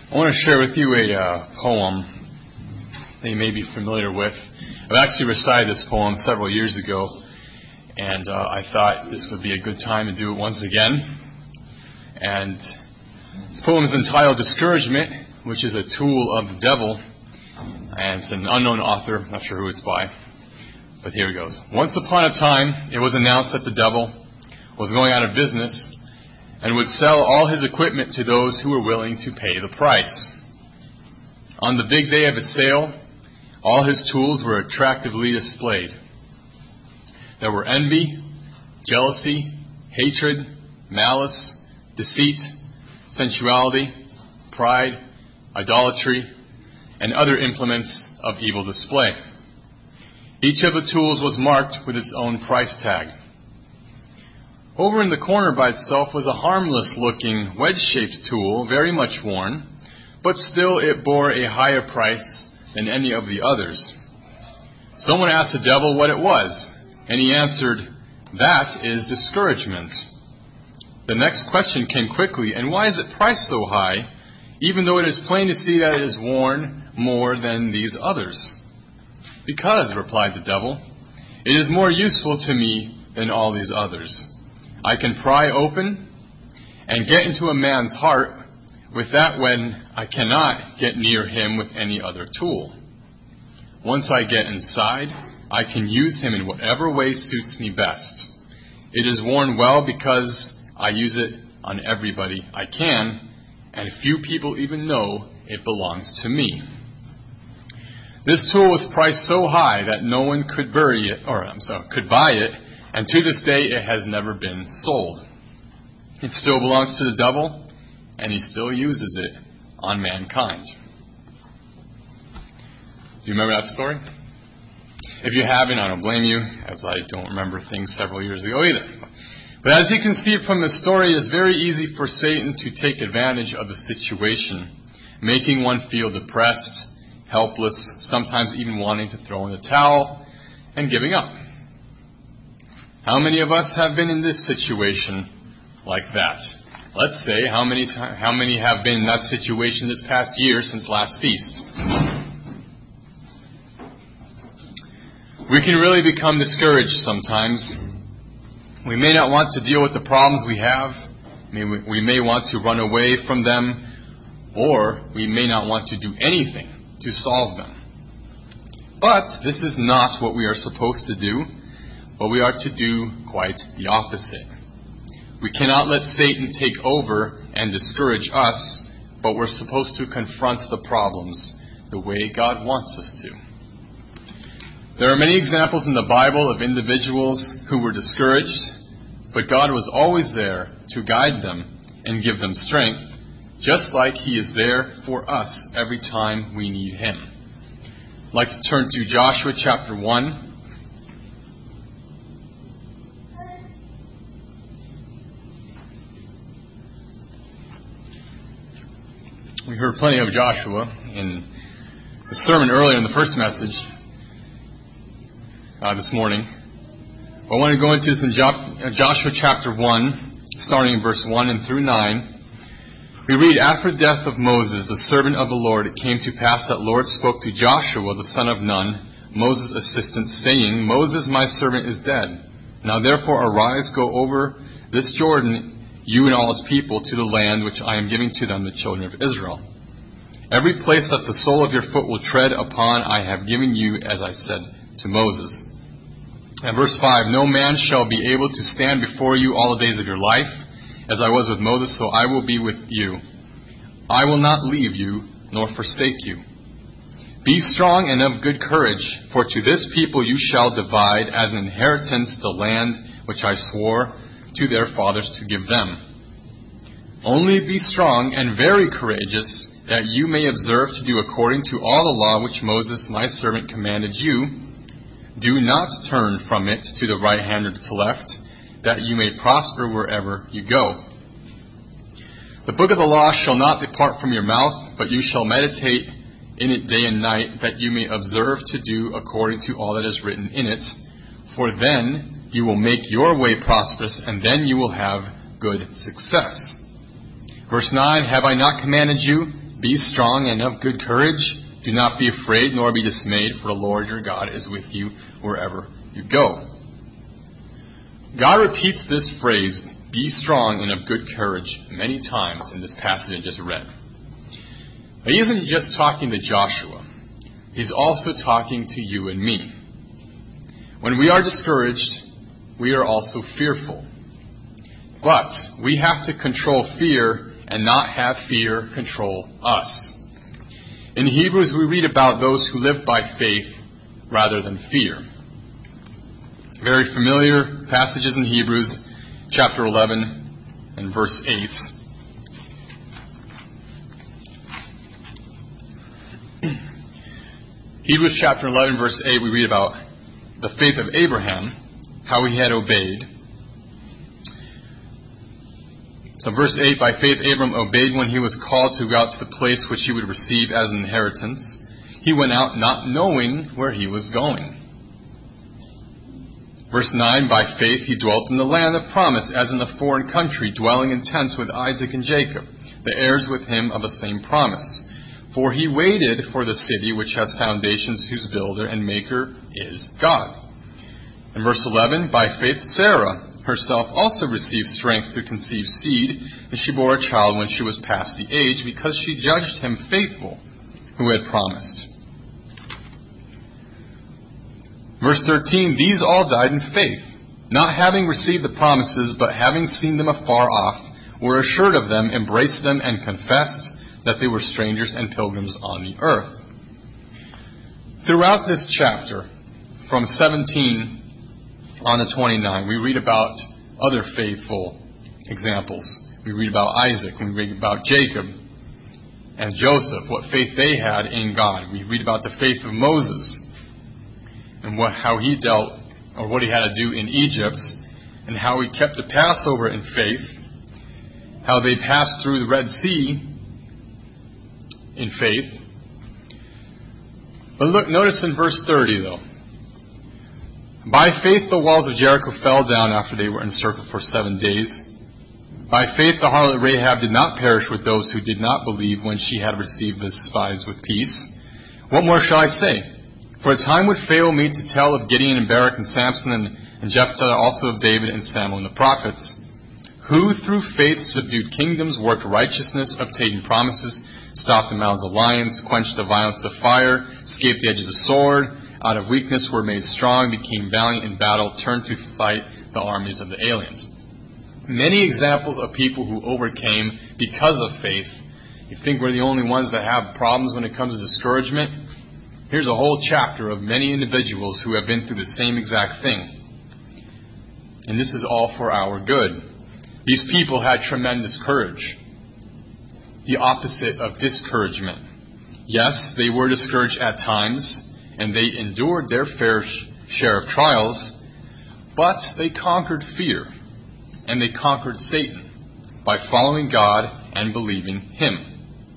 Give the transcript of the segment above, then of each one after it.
I want to share with you a poem that you may be familiar with. I've actually recited this poem several years ago, and I thought this would be a good time to do it once again. And this poem is entitled Discouragement, which is a tool of the devil, and it's an unknown author. I'm not sure who it's by, but here it goes. Once upon a time, it was announced that the devil was going out of business and would sell all his equipment to those who were willing to pay the price. On the big day of his sale, all his tools were attractively displayed. There were envy, jealousy, hatred, malice, deceit, sensuality, pride, idolatry, and other implements of evil display. Each of the tools was marked with its own price tag. Over in the corner by itself was a harmless-looking, wedge-shaped tool, very much worn, but still it bore a higher price than any of the others. Someone asked the devil what it was, and he answered, "That is discouragement." The next question came quickly, "And why is it priced so high, even though it is plain to see that it is worn more than these others?" "Because," replied the devil, "it is more useful to me than all these others. I can pry open and get into a man's heart with that when I cannot get near him with any other tool. Once I get inside, I can use him in whatever way suits me best. It is worn well because I use it on everybody I can, and few people even know it belongs to me." This tool was priced so high that no one could could buy it, and to this day it has never been sold. It still belongs to the devil, and he still uses it on mankind. Do you remember that story? If you haven't, I don't blame you, as I don't remember things several years ago either. But as you can see from the story, it is very easy for Satan to take advantage of the situation, making one feel depressed, helpless, sometimes even wanting to throw in the towel and giving up. How many of us have been in this situation like that? Let's say, how many have been in that situation this past year since last feast? We can really become discouraged sometimes. We may not want to deal with the problems we have. We may want to run away from them, or we may not want to do anything to solve them. But this is not what we are supposed to do, but we are to do quite the opposite. We cannot let Satan take over and discourage us, but we're supposed to confront the problems the way God wants us to. There are many examples in the Bible of individuals who were discouraged, but God was always there to guide them and give them strength, just like He is there for us every time we need Him. I'd like to turn to Joshua chapter 1. We heard plenty of Joshua in the sermon earlier in the first message this morning. I want to go into this in Joshua chapter 1, starting in verse 1 and through 9. We read, "After the death of Moses, the servant of the Lord, it came to pass that the Lord spoke to Joshua, the son of Nun, Moses' assistant, saying, 'Moses, my servant, is dead. Now therefore arise, go over this Jordan, you and all his people, to the land which I am giving to them, the children of Israel. Every place that the sole of your foot will tread upon, I have given you, as I said to Moses.'" And verse 5, "No man shall be able to stand before you all the days of your life. As I was with Moses, so I will be with you. I will not leave you nor forsake you. Be strong and of good courage, for to this people you shall divide as an inheritance the land which I swore to their fathers to give them. Only be strong and very courageous, that you may observe to do according to all the law which Moses my servant commanded you. Do not turn from it to the right hand or to the left, that you may prosper wherever you go. The book of the law shall not depart from your mouth, but you shall meditate in it day and night, that you may observe to do according to all that is written in it. For then you will make your way prosperous, and then you will have good success." Verse 9, "Have I not commanded you? Be strong and of good courage. Do not be afraid, nor be dismayed, for the Lord your God is with you wherever you go. God repeats this phrase, be strong and of good courage, many times in this passage I just read. But he isn't just talking to Joshua. He's also talking to you and me. When we are discouraged, we are also fearful. But we have to control fear and not have fear control us. In Hebrews, we read about those who live by faith rather than fear. Very familiar passages in Hebrews, chapter 11 and verse 8. Hebrews chapter 11, verse 8, we read about the faith of Abraham, how he had obeyed. So verse 8, by faith Abram obeyed when he was called to go out to the place which he would receive as an inheritance. He went out not knowing where he was going. Verse 9, by faith he dwelt in the land of promise as in a foreign country, dwelling in tents with Isaac and Jacob, the heirs with him of the same promise. For he waited for the city which has foundations, whose builder and maker is God. In verse 11, by faith Sarah herself also received strength to conceive seed, and she bore a child when she was past the age, because she judged him faithful who had promised. Verse 13, these all died in faith, not having received the promises, but having seen them afar off, were assured of them, embraced them, and confessed that they were strangers and pilgrims on the earth. Throughout this chapter, from 17 on to 29, we read about other faithful examples. We read about Isaac, we read about Jacob and Joseph, what faith they had in God. We read about the faith of Moses and how he dealt, or what he had to do in Egypt, and how he kept the Passover in faith, how they passed through the Red Sea in faith. But look, notice in verse 30 though. By faith the walls of Jericho fell down after they were encircled for 7 days. By faith the harlot Rahab did not perish with those who did not believe when she had received the spies with peace. What more shall I say? For a time would fail me to tell of Gideon and Barak and Samson and Jephthah, also of David and Samuel and the prophets, who through faith subdued kingdoms, worked righteousness, obtained promises, stopped the mouths of lions, quenched the violence of fire, escaped the edge of the sword, out of weakness were made strong, became valiant in battle, turned to fight the armies of the aliens. Many examples of people who overcame because of faith. You think we're the only ones that have problems when it comes to discouragement? Here's a whole chapter of many individuals who have been through the same exact thing. And this is all for our good. These people had tremendous courage. The opposite of discouragement. Yes, they were discouraged at times, and they endured their fair share of trials, but they conquered fear, and they conquered Satan by following God and believing Him.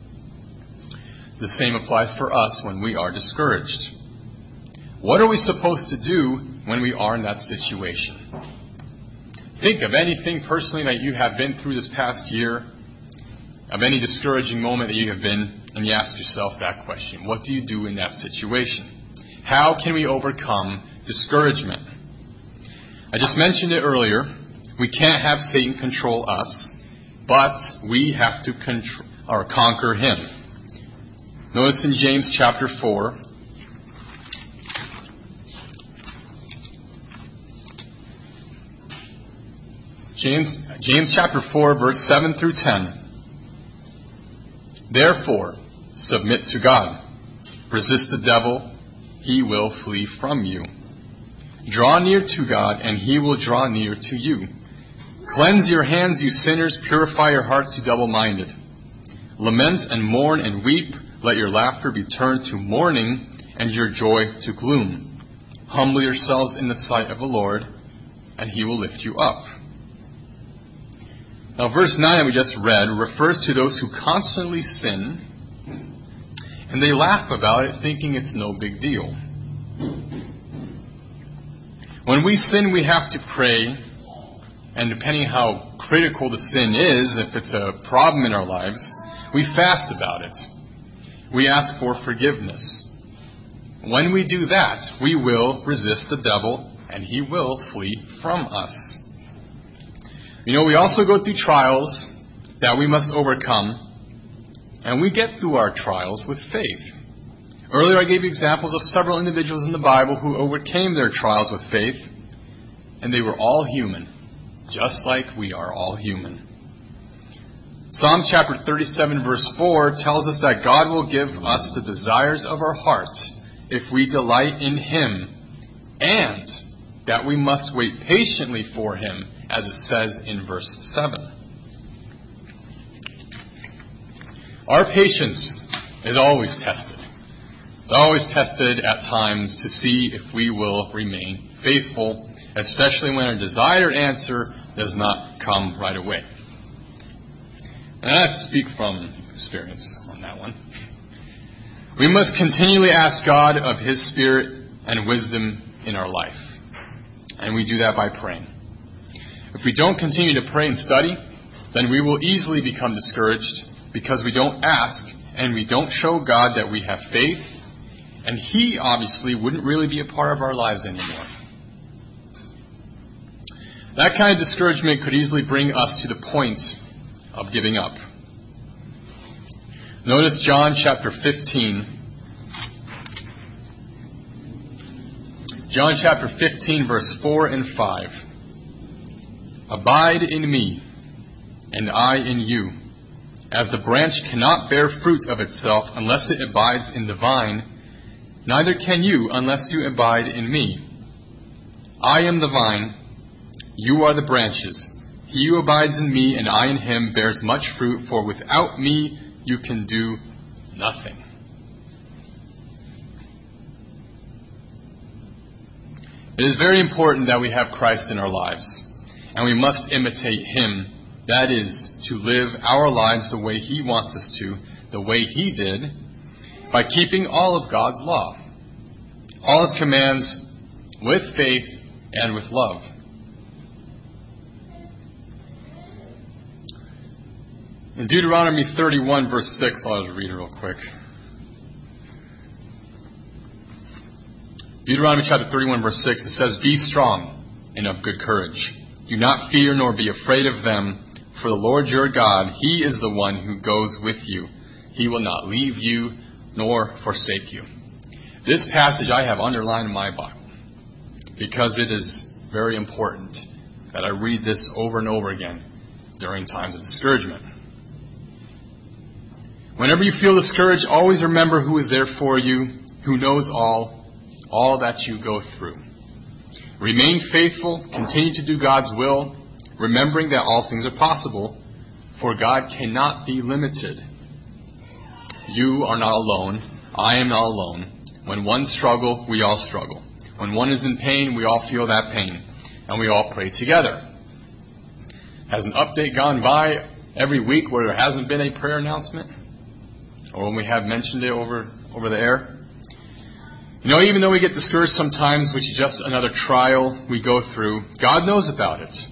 The same applies for us when we are discouraged. What are we supposed to do when we are in that situation? Think of anything personally that you have been through this past year, of any discouraging moment that you have been, and you ask yourself that question. What do you do in that situation? How can we overcome discouragement? I just mentioned it earlier. We can't have Satan control us, but we have to conquer him. Notice in James chapter 4, James chapter 4, verse 7 through 10. Therefore, submit to God. Resist the devil, he will flee from you. Draw near to God, and he will draw near to you. Cleanse your hands, you sinners. Purify your hearts, you double-minded. Lament and mourn and weep. Let your laughter be turned to mourning, and your joy to gloom. Humble yourselves in the sight of the Lord, and he will lift you up. Now, verse 9 that we just read refers to those who constantly sin, and they laugh about it, thinking it's no big deal. When we sin, we have to pray, and depending how critical the sin is, if it's a problem in our lives, We fast about it. We ask for forgiveness. When we do that, we will resist the devil, and he will flee from us. We also go through trials that we must overcome, and we get through our trials with faith. Earlier I gave you examples of several individuals in the Bible who overcame their trials with faith, and they were all human, just like we are all human. Psalms chapter 37 verse 4 tells us that God will give us the desires of our heart if we delight in Him, and that we must wait patiently for Him, as it says in verse 7. Our patience is always tested. It's always tested at times to see if we will remain faithful, especially when our desired answer does not come right away. And I speak from experience on that one. We must continually ask God of His Spirit and wisdom in our life. And we do that by praying. If we don't continue to pray and study, then we will easily become discouraged because we don't ask and we don't show God that we have faith, and He obviously wouldn't really be a part of our lives anymore. That kind of discouragement could easily bring us to the point of giving up. Notice John chapter 15. John chapter 15 verse 4 and 5. Abide in me, and I in you. As the branch cannot bear fruit of itself unless it abides in the vine, neither can you unless you abide in me. I am the vine, you are the branches. He who abides in me and I in him bears much fruit, for without me you can do nothing. It is very important that we have Christ in our lives, and we must imitate Him. That is, to live our lives the way He wants us to, the way He did, by keeping all of God's law, all His commands, with faith and with love. In Deuteronomy 31 verse 6, I'll just read it real quick. Deuteronomy chapter 31 verse 6, it says, Be strong and of good courage. Do not fear nor be afraid of them, for the Lord your God, He is the one who goes with you. He will not leave you nor forsake you. This passage I have underlined in my Bible because it is very important that I read this over and over again during times of discouragement. Whenever you feel discouraged, always remember who is there for you, who knows all that you go through. Remain faithful, continue to do God's will, remembering that all things are possible, for God cannot be limited. You are not alone. I am not alone. When one struggles, we all struggle. When one is in pain, we all feel that pain, and we all pray together. Has an update gone by every week where there hasn't been a prayer announcement? Or when we have mentioned it over the air? Even though we get discouraged sometimes, which is just another trial we go through, God knows about it.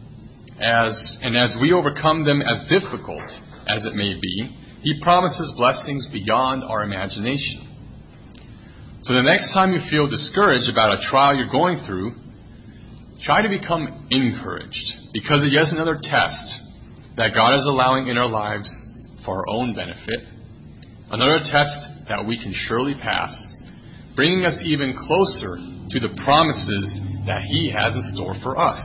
As we overcome them, as difficult as it may be, He promises blessings beyond our imagination. So the next time you feel discouraged about a trial you're going through, try to become encouraged, because it is another test that God is allowing in our lives for our own benefit. Another test that we can surely pass, bringing us even closer to the promises that He has in store for us.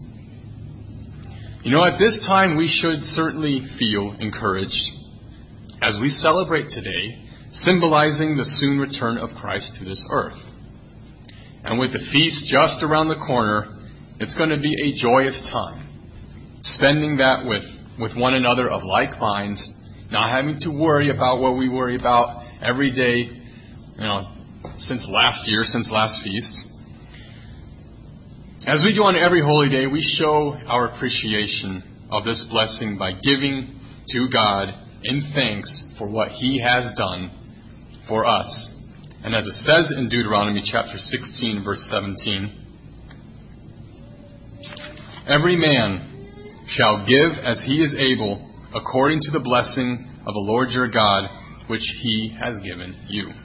At this time we should certainly feel encouraged as we celebrate today, symbolizing the soon return of Christ to this earth. And with the feast just around the corner, it's going to be a joyous time, spending that with one another of like mind, not having to worry about what we worry about every day, since last feast. As we do on every holy day, we show our appreciation of this blessing by giving to God in thanks for what He has done for us. And as it says in Deuteronomy chapter 16, verse 17, every man shall give as he is able, according to the blessing of the Lord your God, which He has given you.